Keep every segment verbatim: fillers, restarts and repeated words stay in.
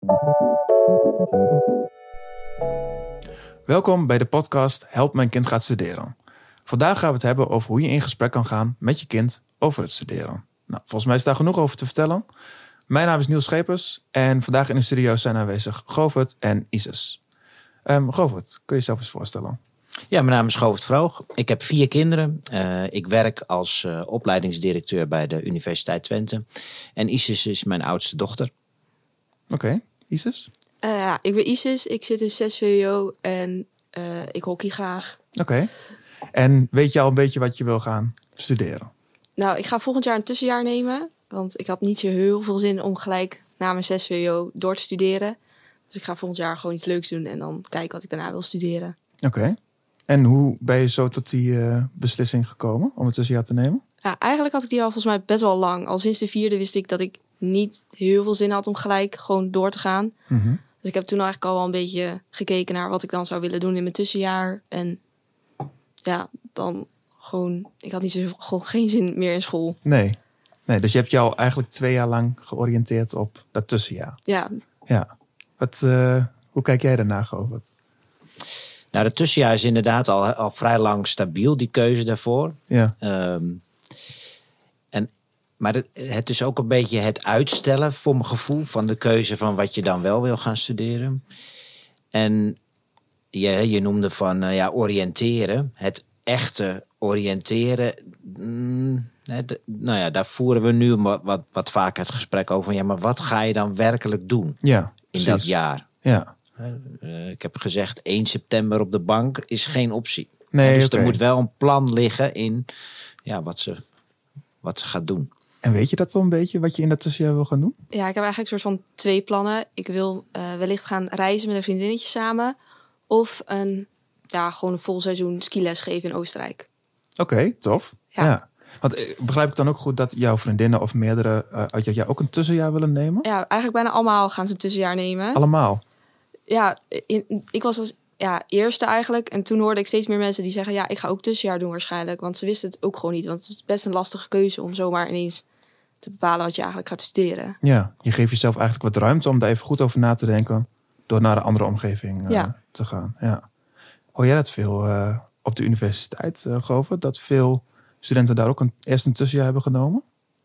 Welkom bij de podcast Help mijn kind gaat studeren. Vandaag gaan we het hebben over hoe je in gesprek kan gaan met je kind over het studeren. Nou, volgens mij is daar genoeg over te vertellen. Mijn naam is Niels Schepers en vandaag in de studio zijn aanwezig Govert en Isis. Um, Govert, kun je jezelf eens voorstellen? Ja, mijn naam is Govert Vroog. Ik heb vier kinderen. Uh, ik werk als uh, opleidingsdirecteur bij de Universiteit Twente. En Isis is mijn oudste dochter. Oké, okay. Isis? Uh, ja, ik ben Isis. Ik zit in zes V W O en uh, ik hockey graag. Oké. Okay. En weet je al een beetje wat je wil gaan studeren? Nou, ik ga volgend jaar een tussenjaar nemen. Want ik had niet zo heel veel zin om gelijk na mijn zes V W O door te studeren. Dus ik ga volgend jaar gewoon iets leuks doen en dan kijken wat ik daarna wil studeren. Oké. Okay. En hoe ben je zo tot die uh, beslissing gekomen om het tussenjaar te nemen? Ja, eigenlijk had ik die al volgens mij best wel lang. Al sinds de vierde wist ik dat ik niet heel veel zin had om gelijk gewoon door te gaan. Mm-hmm. Dus ik heb toen eigenlijk al wel een beetje gekeken naar wat ik dan zou willen doen in mijn tussenjaar. En ja, dan gewoon... Ik had niet zo gewoon geen zin meer in school. Nee. nee, dus je hebt je al eigenlijk twee jaar lang georiënteerd op dat tussenjaar. Ja. Ja. Wat, uh, hoe kijk jij daarna, Govert? Nou, dat tussenjaar is inderdaad al, al vrij lang stabiel, die keuze daarvoor. Ja. Um, en, maar het, het is ook een beetje het uitstellen, voor mijn gevoel, van de keuze van wat je dan wel wil gaan studeren. En je, je noemde van uh, ja, oriënteren. Het echte oriënteren. Mm, de, nou ja, daar voeren we nu wat, wat, wat vaker het gesprek over. Ja, maar wat ga je dan werkelijk doen ja, in precies. dat jaar? Ja. Uh, ik heb gezegd, één september op de bank is geen optie. Nee, dus okay. er moet wel een plan liggen in ja, wat, ze, wat ze gaat doen. En weet je dat dan een beetje, wat je in dat tussenjaar wil gaan doen? Ja, ik heb eigenlijk een soort van twee plannen. Ik wil uh, wellicht gaan reizen met een vriendinnetje samen. Of een, ja, gewoon een vol seizoen skiles geven in Oostenrijk. Oké, okay, tof. Ja. ja. Want begrijp ik dan ook goed dat jouw vriendinnen of meerdere uh, uit jouw jaar ook een tussenjaar willen nemen? Ja, eigenlijk bijna allemaal gaan ze een tussenjaar nemen. Allemaal? Ja, in, ik was als ja, eerste eigenlijk. En toen hoorde ik steeds meer mensen die zeggen... ja, ik ga ook tussenjaar doen waarschijnlijk. Want ze wisten het ook gewoon niet. Want het is best een lastige keuze om zomaar ineens te bepalen wat je eigenlijk gaat studeren. Ja, je geeft jezelf eigenlijk wat ruimte om daar even goed over na te denken... door naar een andere omgeving uh, ja. te gaan. Ja. Hoor jij dat veel uh, op de universiteit, uh, Govert? Dat veel studenten daar ook een, eerst een tussenjaar hebben genomen?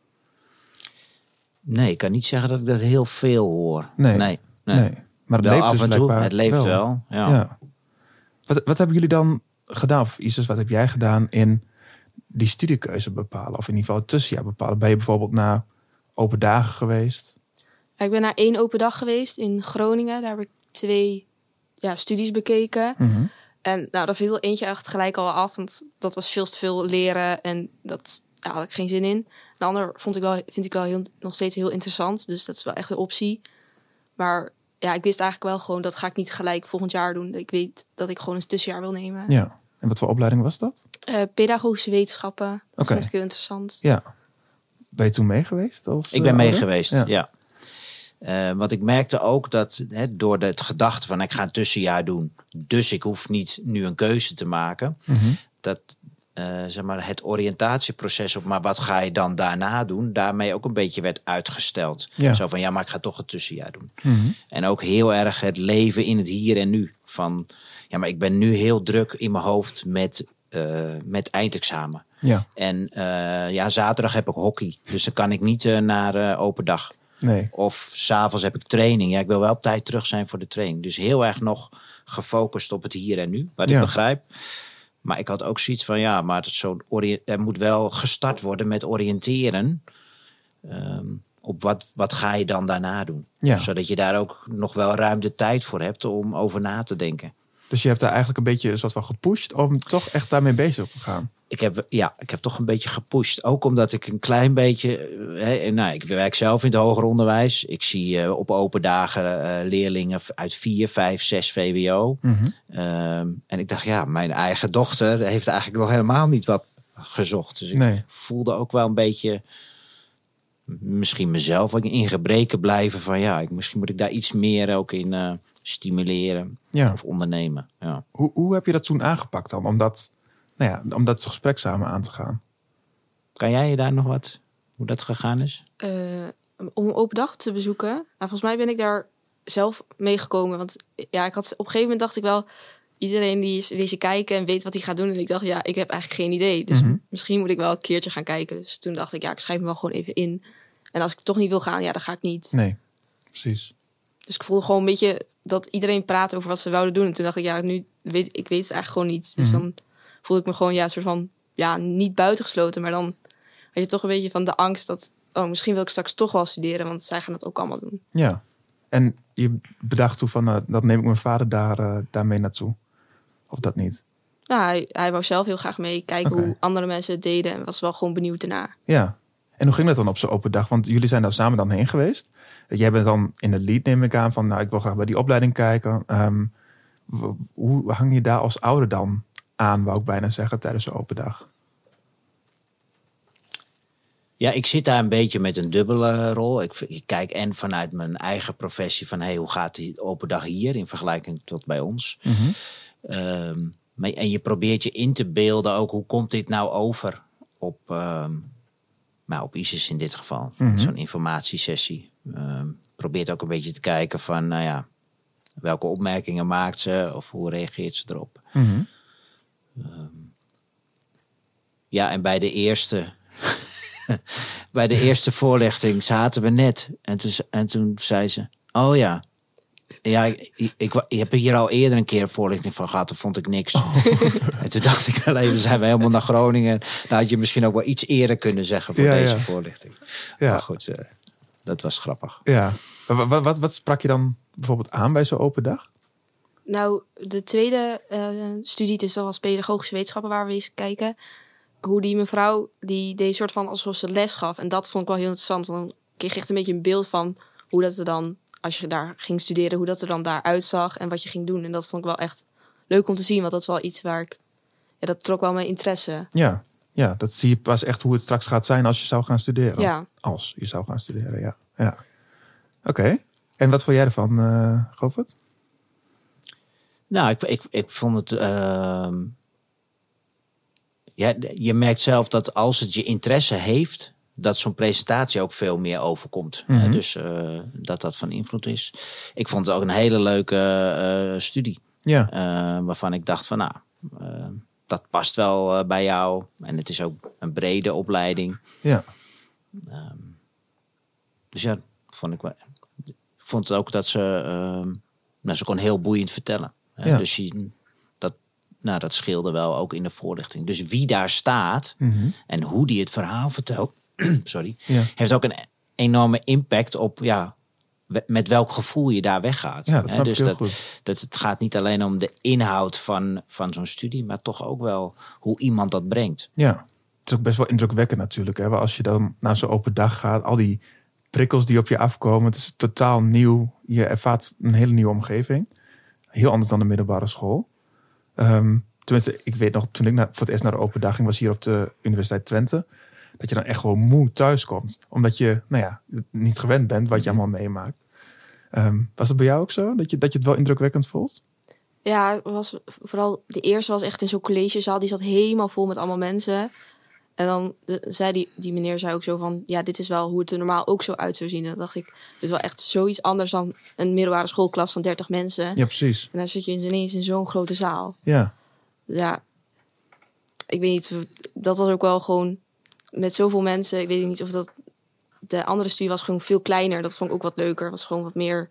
Nee, ik kan niet zeggen dat ik dat heel veel hoor. Nee, nee. nee. nee. Maar het wel leeft af dus en toe, blijkbaar het leeft wel. wel ja. Ja. Wat, wat hebben jullie dan gedaan? Of Isis, wat heb jij gedaan in die studiekeuze bepalen? Of in ieder geval het tussenjaar bepalen? Ben je bijvoorbeeld naar open dagen geweest? Ja, ik ben naar één open dag geweest in Groningen. Daar heb ik twee ja, studies bekeken. Mm-hmm. En nou, daar viel eentje echt gelijk al af. Want dat was veel te veel leren. En dat ja, had ik geen zin in. De ander vond ik wel, vind ik wel heel, nog steeds heel interessant. Dus dat is wel echt een optie. Maar ja, ik wist eigenlijk wel gewoon... dat ga ik niet gelijk volgend jaar doen. Ik weet dat ik gewoon een tussenjaar wil nemen. Ja. En wat voor opleiding was dat? Uh, pedagogische wetenschappen. Dat okay. vond ik heel interessant. Ja. Ben je toen mee geweest? Als, ik ben uh, mee geweest, ja. ja. Uh, want ik merkte ook dat hè, door het gedachte van... ik ga een tussenjaar doen, dus ik hoef niet nu een keuze te maken... Mm-hmm. dat uh, zeg maar het oriëntatieproces op... maar wat ga je dan daarna doen... daarmee ook een beetje werd uitgesteld. Ja. Zo van, ja, maar ik ga toch een tussenjaar doen. Mm-hmm. En ook heel erg het leven in het hier en nu. Van, ja, maar ik ben nu heel druk in mijn hoofd met, uh, met eindexamen. Ja. En uh, ja, zaterdag heb ik hockey. Dus dan kan ik niet uh, naar uh, open dag. Nee. Of 's avonds heb ik training. Ja, ik wil wel op tijd terug zijn voor de training. Dus heel erg nog gefocust op het hier en nu. Wat ja. ik begrijp. Maar ik had ook zoiets van, ja, maar het zo ori- er moet wel gestart worden met oriënteren. Um, op wat, wat ga je dan daarna doen? Ja. Zodat je daar ook nog wel ruim de tijd voor hebt om over na te denken. Dus je hebt daar eigenlijk een beetje een soort van gepusht om toch echt daarmee bezig te gaan. Ik heb, ja, ik heb toch een beetje gepusht. Ook omdat ik een klein beetje... Hè, nou, ik werk zelf in het hoger onderwijs. Ik zie uh, op open dagen uh, leerlingen uit vier, vijf, zes V W O. Mm-hmm. Um, en ik dacht, ja, mijn eigen dochter heeft eigenlijk nog helemaal niet wat gezocht. Dus ik nee. voelde ook wel een beetje... misschien mezelf in gebreken blijven van... ja, ik, misschien moet ik daar iets meer ook in uh, stimuleren ja. of ondernemen. Ja. Hoe, hoe heb je dat toen aangepakt dan? Om dat, nou ja, om dat gesprek samen aan te gaan? Kan jij je daar nog wat... hoe dat gegaan is? Uh, om open dag te bezoeken. Nou, volgens mij ben ik daar zelf meegekomen. Want ja, ik had op een gegeven moment dacht ik wel, iedereen die is wezen kijken en weet wat hij gaat doen. En ik dacht, ja, ik heb eigenlijk geen idee. Dus Mm-hmm. misschien moet ik wel een keertje gaan kijken. Dus toen dacht ik, ja, ik schrijf me wel gewoon even in. En als ik toch niet wil gaan, ja, dan ga ik niet. Nee, precies. Dus ik voelde gewoon een beetje dat iedereen praat over wat ze wouden doen. En toen dacht ik, ja, nu weet ik weet het eigenlijk gewoon niet. Dus Mm-hmm. dan voelde ik me gewoon, ja, een soort van, ja, niet buitengesloten. Maar dan had je toch een beetje van de angst dat, oh, misschien wil ik straks toch wel studeren. Want zij gaan het ook allemaal doen. Ja. En je bedacht toen van, uh, dat neem ik mijn vader daar, uh, daarmee naartoe. Of dat niet? Nou, hij, hij wou zelf heel graag mee kijken Oké. hoe andere mensen het deden. En was wel gewoon benieuwd daarna. Ja. En hoe ging dat dan op zo'n open dag? Want jullie zijn daar samen dan heen geweest. Jij bent dan in de lead, neem ik aan, van nou, ik wil graag bij die opleiding kijken. Um, w- hoe hang je daar als ouder dan aan, wou ik bijna zeggen, tijdens zo'n open dag? Ja, ik zit daar een beetje met een dubbele rol. Ik, ik kijk en vanuit mijn eigen professie van, hey, hoe gaat die open dag hier in vergelijking tot bij ons? Mm-hmm. Um, maar, en je probeert je in te beelden ook, hoe komt dit nou over op, um, nou, op ISIS in dit geval. Mm-hmm. Zo'n informatiesessie. Um, probeert ook een beetje te kijken van, nou ja, welke opmerkingen maakt ze of hoe reageert ze erop. Mm-hmm. Um, ja, en bij de eerste... bij de eerste voorlichting zaten we net. En toen, en toen zei ze, oh ja... Ja, ik, ik, ik, ik heb hier al eerder een keer een voorlichting van gehad. Toen vond ik niks. Oh. En toen dacht ik alleen, dan zijn we helemaal naar Groningen. Dan had je misschien ook wel iets eerder kunnen zeggen voor ja, deze ja. voorlichting. Ja. Maar goed, uh, dat was grappig. Ja. Wat, wat, wat, wat sprak je dan bijvoorbeeld aan bij zo'n open dag? Nou, de tweede uh, studie, dus dat was pedagogische wetenschappen waar we eens kijken. Hoe die mevrouw, die deed soort van alsof ze les gaf. En dat vond ik wel heel interessant. Want dan kreeg je echt een beetje een beeld van hoe dat er dan, als je daar ging studeren, hoe dat er dan daar uitzag en wat je ging doen. En dat vond ik wel echt leuk om te zien, want dat is wel iets waar ik, ja, dat trok wel mijn interesse. Ja. Ja, dat zie je pas echt hoe het straks gaat zijn als je zou gaan studeren. Ja. Als je zou gaan studeren, ja. ja. Oké. Okay. En wat vond jij ervan, uh, Govert? Nou, ik, ik, ik vond het... Uh, ja, je merkt zelf dat als het je interesse heeft, dat zo'n presentatie ook veel meer overkomt. Mm-hmm. Uh, dus uh, dat dat van invloed is. Ik vond het ook een hele leuke uh, studie. Ja. Uh, waarvan ik dacht van, nou, uh, dat past wel uh, bij jou. En het is ook een brede opleiding. Ja. Um, dus ja, vond ik wel. Ik vond het ook dat ze, uh, nou, ze kon heel boeiend vertellen. Uh, ja. Dus je, dat, nou, dat scheelde wel ook in de voorlichting. Dus wie daar staat mm-hmm. en hoe die het verhaal vertelt, sorry, ja. heeft ook een enorme impact op, ja, met welk gevoel je daar weggaat. Ja, dat snap dus ik heel dat, goed. dat het gaat niet alleen om de inhoud van, van zo'n studie, maar toch ook wel hoe iemand dat brengt. Ja, het is ook best wel indrukwekkend natuurlijk. Hè? Als je dan naar zo'n open dag gaat, al die prikkels die op je afkomen, het is totaal nieuw. Je ervaart een hele nieuwe omgeving. Heel anders dan de middelbare school. Um, tenminste, ik weet nog, toen ik naar, voor het eerst naar de open dag ging, was hier op de Universiteit Twente, dat je dan echt gewoon moe thuis komt. Omdat je, nou ja, niet gewend bent wat je allemaal meemaakt. Um, was dat bij jou ook zo? Dat je, dat je het wel indrukwekkend voelt? Ja, was, vooral de eerste was echt in zo'n collegezaal. Die zat helemaal vol met allemaal mensen. En dan zei die, die meneer zei ook zo van, ja, dit is wel hoe het er normaal ook zo uit zou zien. En dan dacht ik, dit is wel echt zoiets anders dan een middelbare schoolklas van dertig mensen. Ja, precies. En dan zit je ineens in zo'n grote zaal. Ja. Ja, ik weet niet, dat was ook wel gewoon met zoveel mensen. Ik weet niet of dat, de andere studie was gewoon veel kleiner. Dat vond ik ook wat leuker. Het was gewoon wat meer,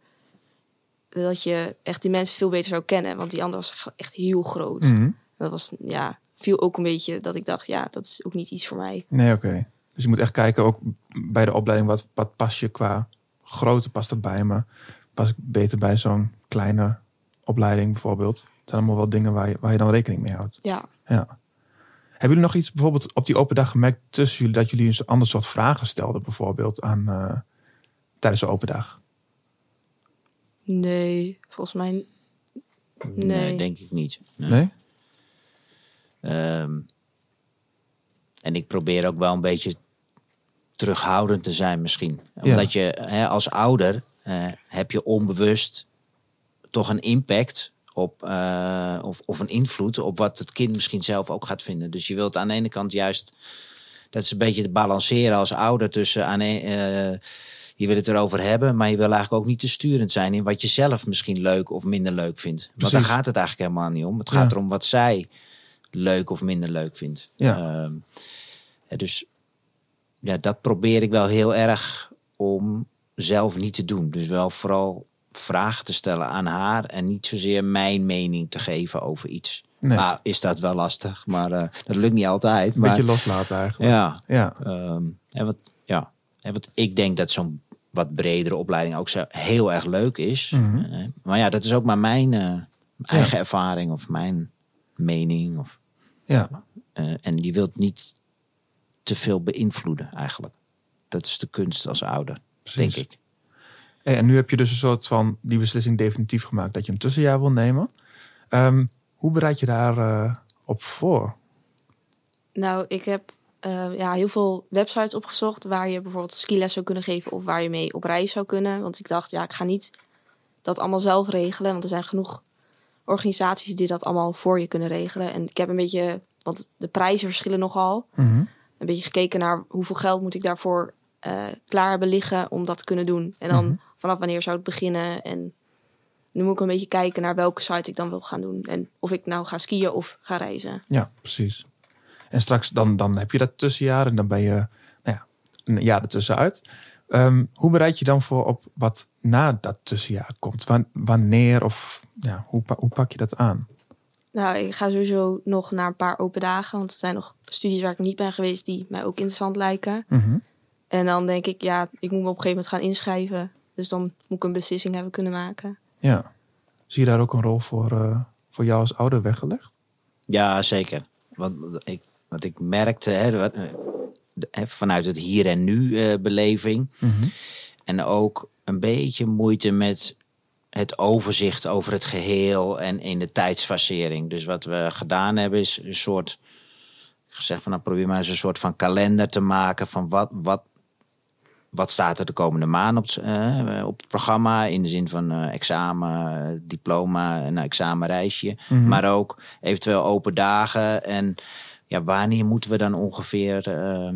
dat je echt die mensen veel beter zou kennen. Want die andere was echt heel groot. Mm-hmm. Dat was, ja, viel ook een beetje dat ik dacht, ja, dat is ook niet iets voor mij. Nee, oké. Okay. Dus je moet echt kijken, ook bij de opleiding, wat, wat past je qua grootte, past dat bij me? Pas ik beter bij zo'n kleine opleiding bijvoorbeeld? Het zijn allemaal wel dingen waar je, waar je dan rekening mee houdt. Ja. Ja. Hebben jullie nog iets bijvoorbeeld op die open dag gemerkt tussen jullie, dat jullie een ander soort vragen stelden bijvoorbeeld aan uh, tijdens de open dag? Nee, volgens mij nee. Nee, denk ik niet. Nee? Nee? Um, en ik probeer ook wel een beetje terughoudend te zijn misschien. Omdat ja. je hè, als ouder uh, heb je onbewust toch een impact op, uh, of, of een invloed op wat het kind misschien zelf ook gaat vinden. Dus je wilt aan de ene kant juist, dat is een beetje te balanceren als ouder tussen aan een, uh, je wil het erover hebben, maar je wil eigenlijk ook niet te sturend zijn in wat je zelf misschien leuk of minder leuk vindt. Precies. Want daar gaat het eigenlijk helemaal niet om. Het gaat Ja. erom wat zij leuk of minder leuk vindt. Ja. Um, dus ja, dat probeer ik wel heel erg om zelf niet te doen. Dus wel vooral vragen te stellen aan haar en niet zozeer mijn mening te geven over iets. Nee. Nou, is dat wel lastig, maar uh, dat lukt niet altijd. Een Maar, beetje loslaten eigenlijk. ja, Ja. um, en wat, ja, en wat ik denk dat zo'n wat bredere opleiding ook zo heel erg leuk is. Mhm. Uh, maar ja, dat is ook maar mijn uh, eigen ervaring of mijn mening. Of, Ja. uh, en je wilt niet te veel beïnvloeden eigenlijk. Dat is de kunst als ouder, Precies. denk ik. En nu heb je dus een soort van die beslissing definitief gemaakt dat je een tussenjaar wil nemen. Um, hoe bereid je daar uh, op voor? Nou, ik heb uh, ja, heel veel websites opgezocht waar je bijvoorbeeld skiles zou kunnen geven of waar je mee op reis zou kunnen. Want ik dacht, ja, ik ga niet dat allemaal zelf regelen. Want er zijn genoeg organisaties die dat allemaal voor je kunnen regelen. En ik heb een beetje, want de prijzen verschillen nogal. Mm-hmm. Een beetje gekeken naar hoeveel geld moet ik daarvoor uh, klaar hebben liggen om dat te kunnen doen. En dan Mm-hmm. vanaf wanneer zou het beginnen. En nu moet ik een beetje kijken naar welke site ik dan wil gaan doen. En of ik nou ga skiën of ga reizen. Ja, precies. En straks dan, dan heb je dat tussenjaar en dan ben je nou ja, een jaar ertussenuit. Um, hoe bereid je dan voor op wat na dat tussenjaar komt? Wan, wanneer of ja, hoe, hoe pak je dat aan? Nou, ik ga sowieso nog naar een paar open dagen. Want er zijn nog studies waar ik niet ben geweest die mij ook interessant lijken. Mm-hmm. En dan denk ik, ja, ik moet me op een gegeven moment gaan inschrijven. Dus dan moet ik een beslissing hebben kunnen maken. Ja. Zie je daar ook een rol voor, uh, voor jou als ouder weggelegd? Ja, zeker. Want ik, wat ik merkte, hè, vanuit het hier en nu uh, beleving. Mm-hmm. En ook een beetje moeite met het overzicht over het geheel en in de tijdsfasering. Dus wat we gedaan hebben is een soort, gezegd van nou probeer maar eens een soort van kalender te maken van wat, wat, wat staat er de komende maand op, uh, op het programma in de zin van uh, examen, diploma, een examenreisje, mm-hmm. maar ook eventueel open dagen en ja, wanneer moeten we dan ongeveer uh,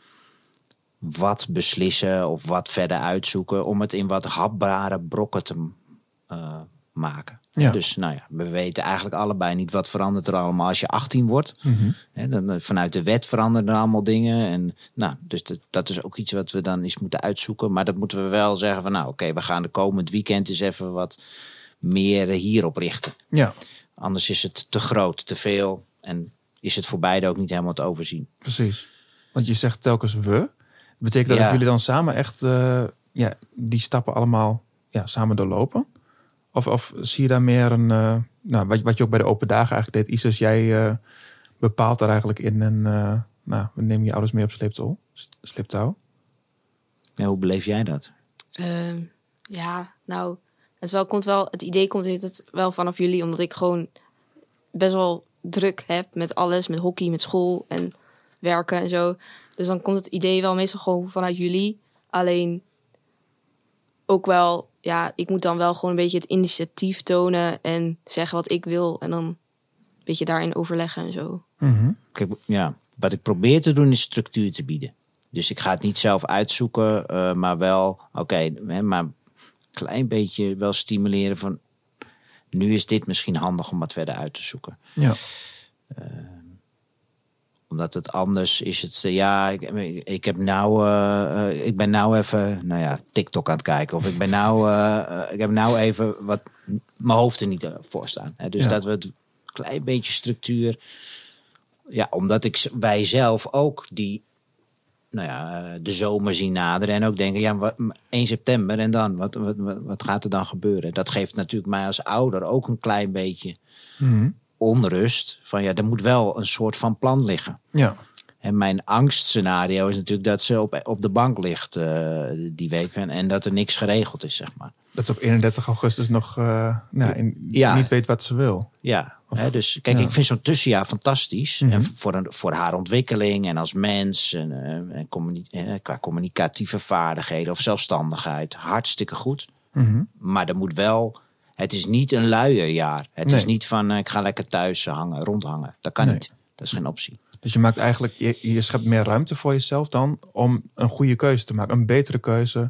wat beslissen of wat verder uitzoeken om het in wat hapbare brokken te uh, maken. Ja. Dus nou ja, we weten eigenlijk allebei niet wat verandert er allemaal als je achttien wordt. Mm-hmm. He, dan, vanuit de wet veranderen er allemaal dingen. En, nou, dus dat, dat is ook iets wat we dan eens moeten uitzoeken. Maar dat moeten we wel zeggen van nou oké, okay, we gaan de komend weekend eens even wat meer hierop richten. Ja. Anders is het te groot, te veel en is het voor beide ook niet helemaal te overzien. Precies. Want je zegt telkens we. Dat betekent dat ja. jullie dan samen echt uh, ja, die stappen allemaal ja, samen doorlopen? Of, of zie je daar meer een... Uh, nou, wat, wat je ook bij de open dagen eigenlijk deed. Isis, jij uh, bepaalt daar eigenlijk in. En uh, nou, we nemen je ouders mee op sleeptouw. sleeptouw. Ja, hoe beleef jij dat? Uh, ja, nou... Het, wel, komt wel, het idee komt het wel vanaf jullie. Omdat ik gewoon best wel druk heb met alles. Met hockey, met school en werken en zo. Dus dan komt het idee wel meestal gewoon vanuit jullie. Alleen ook wel... Ja, ik moet dan wel gewoon een beetje het initiatief tonen en zeggen wat ik wil. En dan een beetje daarin overleggen en zo. Mm-hmm. Kijk, ja, wat ik probeer te doen is structuur te bieden. Dus ik ga het niet zelf uitzoeken, uh, maar wel, oké, okay, maar een klein beetje wel stimuleren van... Nu is dit misschien handig om wat verder uit te zoeken. Ja. Uh, omdat het anders is het... Ja, ik, ik, heb nou, uh, uh, ik ben nou even nou ja, TikTok aan het kijken. Of ik ben nou, uh, uh, ik heb nou even wat mijn hoofd er niet voor staan. Hè. Dus ja. dat we het klein beetje structuur... Ja, omdat ik wij zelf ook die... Nou ja, de zomer zien naderen. En ook denken, ja, wat, één september en dan? Wat, wat, wat gaat er dan gebeuren? Dat geeft natuurlijk mij als ouder ook een klein beetje... Mm-hmm. onrust. Van ja, er moet wel een soort van plan liggen. Ja. En mijn angstscenario is natuurlijk dat ze op, op de bank ligt uh, die week. En, en dat er niks geregeld is, zeg maar. Dat ze op eenendertig augustus nog uh, nou, in, ja. niet weet wat ze wil. Ja, of, hè, dus kijk, ja. ik vind zo'n tussenjaar fantastisch. Mm-hmm. En voor, een, voor haar ontwikkeling en als mens. En, uh, en communi- uh, qua communicatieve vaardigheden of zelfstandigheid. Hartstikke goed. Mm-hmm. Maar er moet wel... Het is niet een luierjaar. Het nee. is niet van uh, ik ga lekker thuis hangen, rondhangen. Dat kan nee. niet. Dat is geen optie. Dus je maakt eigenlijk, je, je schept meer ruimte voor jezelf dan om een goede keuze te maken. Een betere keuze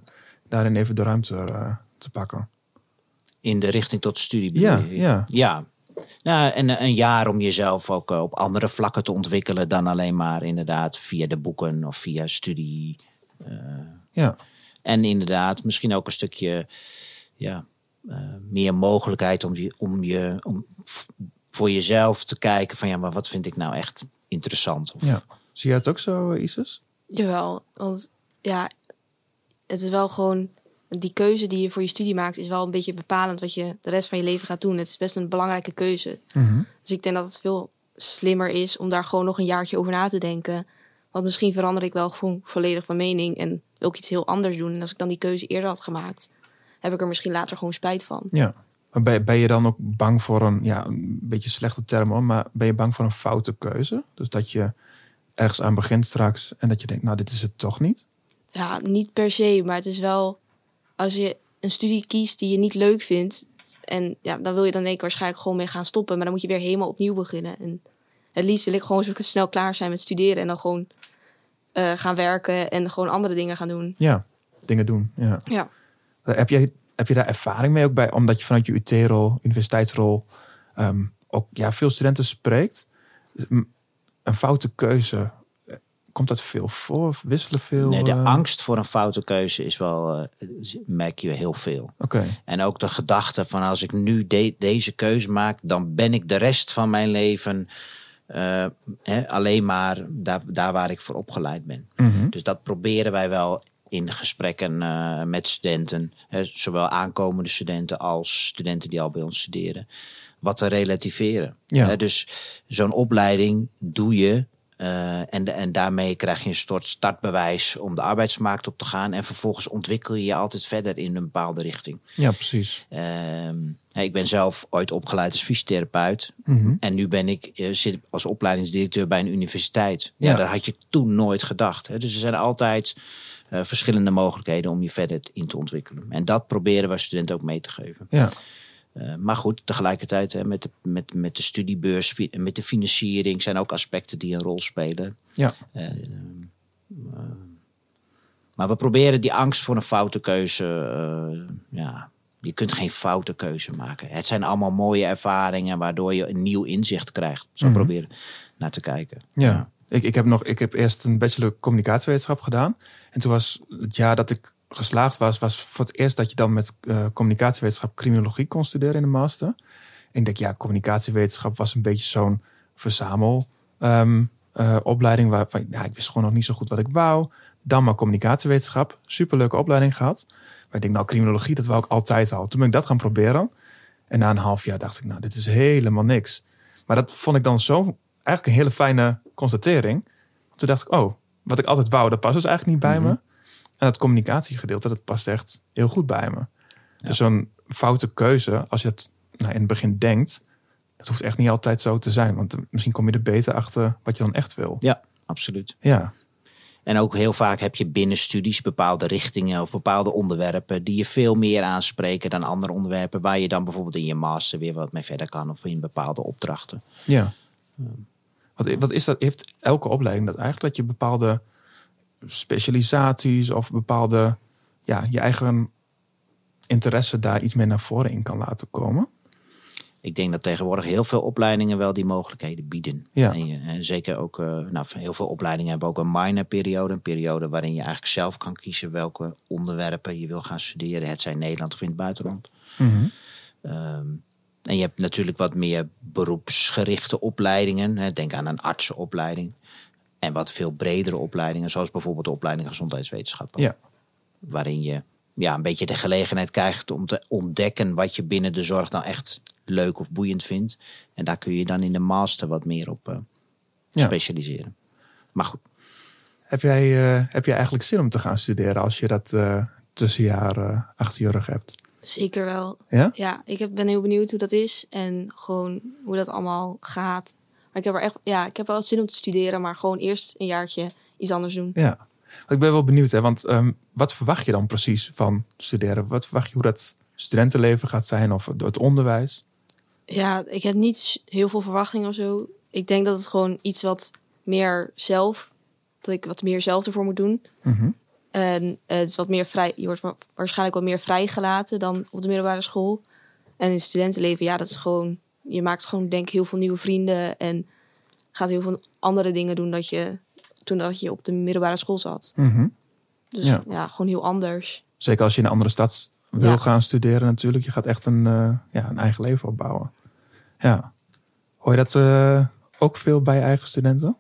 daarin even de ruimte uh, te pakken. In de richting tot studie. Ja, ja. Ja. Nou, en een jaar om jezelf ook op andere vlakken te ontwikkelen dan alleen maar inderdaad via de boeken of via studie. Uh, ja. En inderdaad misschien ook een stukje ja, uh, meer mogelijkheid om je, om je om f- voor jezelf te kijken van ja, maar wat vind ik nou echt interessant? Of... Ja. Zie jij het ook zo, Isis? Jawel, want ja, het is wel gewoon die keuze die je voor je studie maakt is wel een beetje bepalend wat je de rest van je leven gaat doen. Het is best een belangrijke keuze. Mm-hmm. Dus ik denk dat het veel slimmer is om daar gewoon nog een jaartje over na te denken. Want misschien verander ik wel gewoon volledig van mening en wil ik iets heel anders doen. En als ik dan die keuze eerder had gemaakt, heb ik er misschien later gewoon spijt van. Ja, maar ben, ben je dan ook bang voor een, ja, een beetje slechte term hoor, maar ben je bang voor een foute keuze? Dus dat je ergens aan begint straks en dat je denkt, nou dit is het toch niet? Ja, niet per se, maar het is wel als je een studie kiest die je niet leuk vindt en ja, dan wil je dan denk ik waarschijnlijk gewoon mee gaan stoppen, maar dan moet je weer helemaal opnieuw beginnen. En het liefst wil ik gewoon zo snel klaar zijn met studeren en dan gewoon uh, gaan werken en gewoon andere dingen gaan doen. Ja, dingen doen. Ja. Ja. Heb je, heb je daar ervaring mee ook bij, omdat je vanuit je U T-rol, universiteitsrol, um, ook ja, veel studenten spreekt? Een foute keuze, komt dat veel voor? Of wisselen veel? Nee, de uh... angst voor een foute keuze is wel, uh, merk je heel veel. Okay. En ook de gedachte van als ik nu de, deze keuze maak, dan ben ik de rest van mijn leven uh, he, alleen maar daar, daar waar ik voor opgeleid ben. Mm-hmm. Dus dat proberen wij wel in gesprekken uh, met studenten, hè, zowel aankomende studenten als studenten die al bij ons studeren, wat te relativeren. Ja. Hè, dus zo'n opleiding doe je uh, en, en daarmee krijg je een soort startbewijs om de arbeidsmarkt op te gaan en vervolgens ontwikkel je je altijd verder in een bepaalde richting. Ja, precies. Um, ik ben zelf ooit opgeleid als fysiotherapeut. Mm-hmm. En nu ben ik uh, zit als opleidingsdirecteur bij een universiteit. Ja. Ja, dat had je toen nooit gedacht. Hè. Dus er zijn altijd uh, verschillende mogelijkheden om je verder in te ontwikkelen. En dat proberen we studenten ook mee te geven. Ja. Uh, maar goed, tegelijkertijd hè, met, de, met, met de studiebeurs en met de financiering zijn ook aspecten die een rol spelen. Ja. Uh, uh, maar we proberen die angst voor een foute keuze, uh, ja, je kunt geen foute keuze maken. Het zijn allemaal mooie ervaringen waardoor je een nieuw inzicht krijgt. Zo mm-hmm. proberen naar te kijken. Ja, ja. Ik, ik, heb nog, ik heb eerst een bachelor communicatiewetenschap gedaan. En toen was het jaar dat ik geslaagd was, was voor het eerst dat je dan met uh, communicatiewetenschap criminologie kon studeren in de master. En ik denk, ja, communicatiewetenschap was een beetje zo'n verzamel um, uh, opleiding waarvan ja, ik wist gewoon nog niet zo goed wat ik wou. Dan maar communicatiewetenschap, superleuke opleiding gehad. Maar ik denk, nou, criminologie, dat wou ik altijd al. Toen ben ik dat gaan proberen. En na een half jaar dacht ik, nou, dit is helemaal niks. Maar dat vond ik dan zo eigenlijk een hele fijne constatering. Toen dacht ik, oh, wat ik altijd wou, dat past dus eigenlijk niet bij mm-hmm. me. En dat communicatiegedeelte, dat past echt heel goed bij me. Ja. Dus zo'n foute keuze, als je het nou, in het begin denkt, dat hoeft echt niet altijd zo te zijn. Want misschien kom je er beter achter wat je dan echt wil. Ja, absoluut. Ja. En ook heel vaak heb je binnen studies bepaalde richtingen of bepaalde onderwerpen die je veel meer aanspreken dan andere onderwerpen waar je dan bijvoorbeeld in je master weer wat mee verder kan of in bepaalde opdrachten. Ja. Wat, wat is dat? Heeft elke opleiding dat eigenlijk? Dat je bepaalde specialisaties of bepaalde, ja, je eigen interesse daar iets meer naar voren in kan laten komen? Ik denk dat tegenwoordig heel veel opleidingen wel die mogelijkheden bieden. Ja. En, je, en zeker ook, uh, nou, heel veel opleidingen hebben ook een minor-periode. Een periode waarin je eigenlijk zelf kan kiezen welke onderwerpen je wil gaan studeren. Het zij in Nederland of in het buitenland. Mm-hmm. Um, en je hebt natuurlijk wat meer beroepsgerichte opleidingen. Hè. Denk aan een artsenopleiding. En wat veel bredere opleidingen, zoals bijvoorbeeld de opleiding gezondheidswetenschappen. Ja. Waarin je ja, een beetje de gelegenheid krijgt om te ontdekken wat je binnen de zorg dan echt leuk of boeiend vindt. En daar kun je dan in de master wat meer op uh, ja. specialiseren. Maar goed. Heb jij, uh, heb jij eigenlijk zin om te gaan studeren als je dat uh, tussenjaar uh, achter je rug hebt? Zeker wel. Ja? Ja, ik heb, ben heel benieuwd hoe dat is en gewoon hoe dat allemaal gaat. Maar ik heb er echt, ja, ik heb wel zin om te studeren, maar gewoon eerst een jaartje iets anders doen. Ja, ik ben wel benieuwd, hè, want um, wat verwacht je dan precies van studeren? Wat verwacht je hoe dat studentenleven gaat zijn of het onderwijs? Ja, ik heb niet heel veel verwachtingen of zo. Ik denk dat het gewoon iets wat meer zelf, dat ik wat meer zelf ervoor moet doen. Mm-hmm. En uh, het is wat meer vrij, je wordt waarschijnlijk wat meer vrijgelaten dan op de middelbare school. En in het studentenleven, ja, dat is gewoon... Je maakt gewoon, denk ik, heel veel nieuwe vrienden. En gaat heel veel andere dingen doen dat je, toen dat je op de middelbare school zat. Mm-hmm. Dus ja. ja, gewoon heel anders. Zeker als je in een andere stad wil ja. gaan studeren natuurlijk. Je gaat echt een, uh, ja, een eigen leven opbouwen. Ja. Hoor je dat uh, ook veel bij je eigen studenten?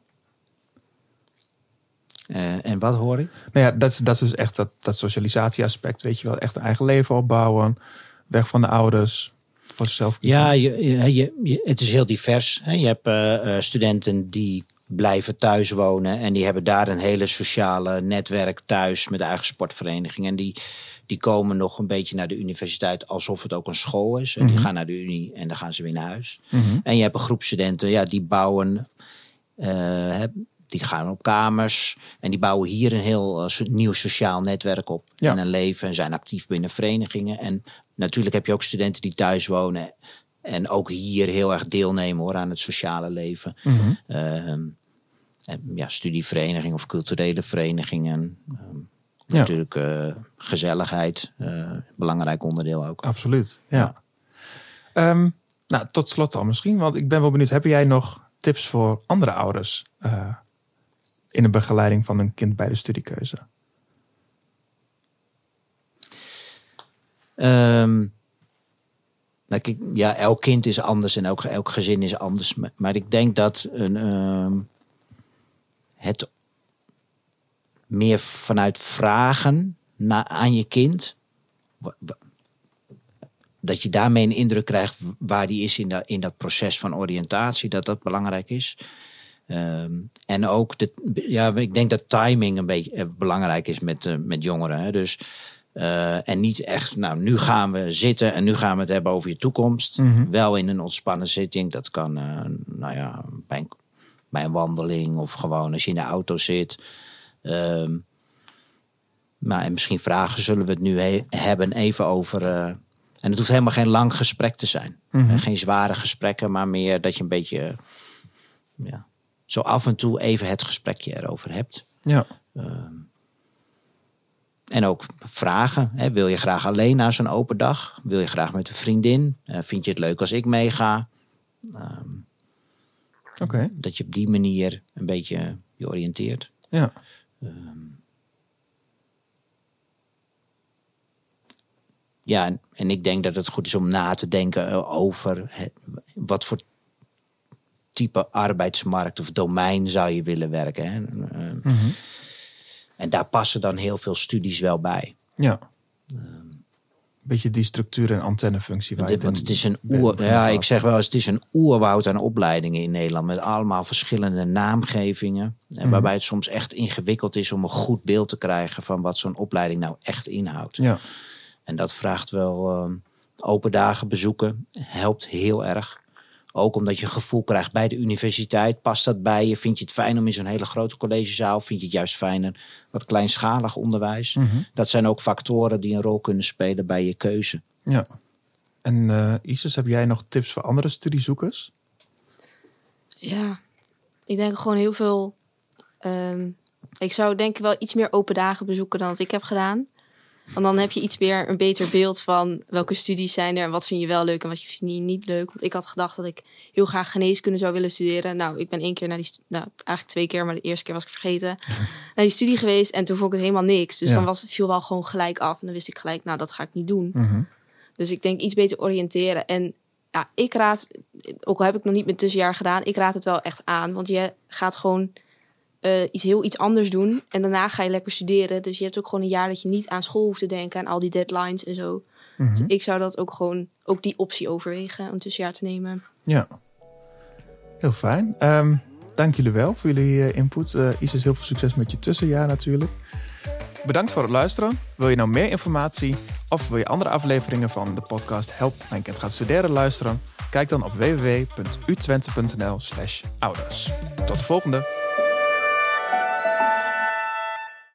Uh, en wat hoor ik? Nou ja, dat is, dat is dus echt dat, dat socialisatieaspect. Weet je wel, echt een eigen leven opbouwen. Weg van de ouders. Voor zichzelf. Ja, je, je, je, het is heel divers. Hè? Je hebt uh, studenten die blijven thuis wonen. En die hebben daar een hele sociale netwerk thuis met de eigen sportvereniging. En die, die komen nog een beetje naar de universiteit alsof het ook een school is. En mm-hmm. die gaan naar de unie en dan gaan ze weer naar huis. Mm-hmm. En je hebt een groep studenten, ja, die bouwen... Uh, die gaan op kamers en die bouwen hier een heel uh, nieuw sociaal netwerk op. Ja. En een leven en zijn actief binnen verenigingen. En natuurlijk heb je ook studenten die thuis wonen en ook hier heel erg deelnemen hoor, aan het sociale leven. Mm-hmm. Uh, en, ja, studieverenigingen of culturele verenigingen. Uh, ja. Natuurlijk uh, gezelligheid, uh, belangrijk onderdeel ook. Absoluut, ja. ja. Um, nou, tot slot al misschien, want ik ben wel benieuwd, heb jij nog tips voor andere ouders uh, in de begeleiding van een kind bij de studiekeuze? Um, nou, kijk, ja, elk kind is anders en elk, elk gezin is anders. Maar, maar ik denk dat een, um, het meer vanuit vragen na, aan je kind, dat je daarmee een indruk krijgt waar die is in, dat, in dat proces van oriëntatie, dat dat belangrijk is. Um, en ook, de, ja, ik denk dat timing een beetje belangrijk is met, uh, met jongeren. Hè. Dus, uh, en niet echt, nou, nu gaan we zitten en nu gaan we het hebben over je toekomst. Mm-hmm. Wel in een ontspannen zitting. Dat kan, uh, nou ja, bij een, bij een wandeling of gewoon als je in de auto zit. Um, maar en misschien vragen zullen we het nu he- hebben even over... Uh, en het hoeft helemaal geen lang gesprek te zijn. Mm-hmm. Geen zware gesprekken, maar meer dat je een beetje... Ja, zo af en toe even het gesprekje erover hebt. Ja. Um, en ook vragen. Hè. Wil je graag alleen naar zo'n open dag? Wil je graag met een vriendin? Uh, vind je het leuk als ik meega? Um, okay. Dat je op die manier een beetje je oriënteert. Ja. Um, ja, en, en ik denk dat het goed is om na te denken over het, wat voor type arbeidsmarkt of domein zou je willen werken. Hè? Uh, mm-hmm. En daar passen dan heel veel studies wel bij. Ja. Um, Beetje die structuur en antennefunctie. Waar dit, je het, het is een oer, ja, ik zeg wel eens, het is een oerwoud aan opleidingen in Nederland met allemaal verschillende naamgevingen. Mm-hmm. Waarbij het soms echt ingewikkeld is om een goed beeld te krijgen van wat zo'n opleiding nou echt inhoudt. Ja. En dat vraagt wel um, open dagen bezoeken. Helpt heel erg. Ook omdat je een gevoel krijgt bij de universiteit. Past dat bij je? Vind je het fijn om in zo'n hele grote collegezaal? Vind je het juist fijner wat kleinschalig onderwijs? Mm-hmm. Dat zijn ook factoren die een rol kunnen spelen bij je keuze. Ja. En uh, Isis, heb jij nog tips voor andere studiezoekers? Ja, ik denk gewoon heel veel... Um, ik zou denk ik wel iets meer open dagen bezoeken dan wat ik heb gedaan. Want dan heb je iets meer een beter beeld van welke studies zijn er en wat vind je wel leuk en wat vind je niet leuk. Want ik had gedacht dat ik heel graag geneeskunde zou willen studeren. Nou, ik ben één keer naar die, nou eigenlijk twee keer, maar de eerste keer was ik vergeten, naar die studie geweest en toen vond ik het helemaal niks. Dus ja. dan was, viel wel gewoon gelijk af en dan wist ik gelijk, nou dat ga ik niet doen. Mm-hmm. Dus ik denk iets beter oriënteren. En ja, ik raad, ook al heb ik nog niet mijn tussenjaar gedaan, ik raad het wel echt aan. Want je gaat gewoon... Uh, iets heel iets anders doen. En daarna ga je lekker studeren. Dus je hebt ook gewoon een jaar dat je niet aan school hoeft te denken. Aan al die deadlines en zo. Mm-hmm. Dus ik zou dat ook gewoon... Ook die optie overwegen. Om een tussenjaar te nemen. Ja. Heel fijn. Um, dank jullie wel voor jullie uh, input. Uh, Isis, heel veel succes met je tussenjaar natuurlijk. Bedankt voor het luisteren. Wil je nou meer informatie? Of wil je andere afleveringen van de podcast Help Mijn Kind Gaat Studeren luisteren? Kijk dan op w w w punt u twente punt n l slash ouders. Tot de volgende.